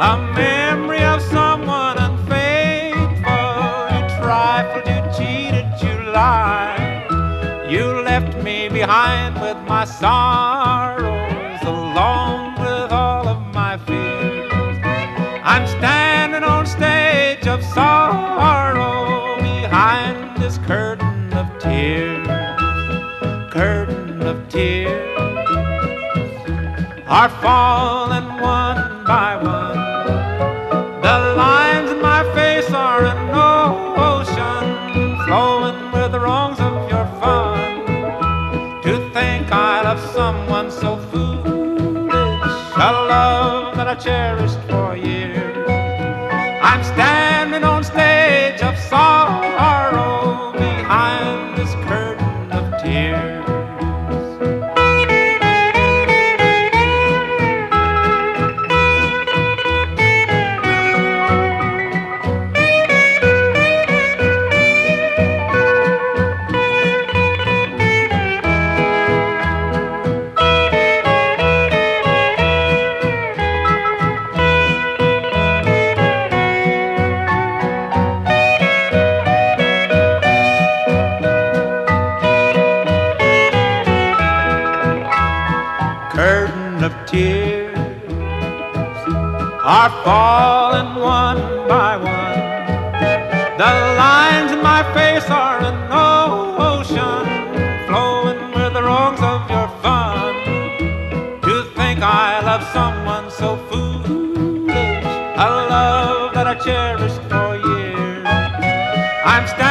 a memory of someone unfaithful. You trifled, you cheated, you lied. You left me behind with my sorrows, along with all of my fears. I'm standing on stage of sorrow, behind this curtain of tears. Curtain of tears are falling one by one. The lines in my face are an ocean, flowing with the wrongs of your fun. To think I love someone so foolish, a love that I cherished for years. I'm standing on stage of sorrow, behind this curtain of tears. Curtain of tears are falling one by one. The lines in my face are an ocean, flowing with the wrongs of your fun. To think I love someone so foolish, a love that I cherished for years. I'm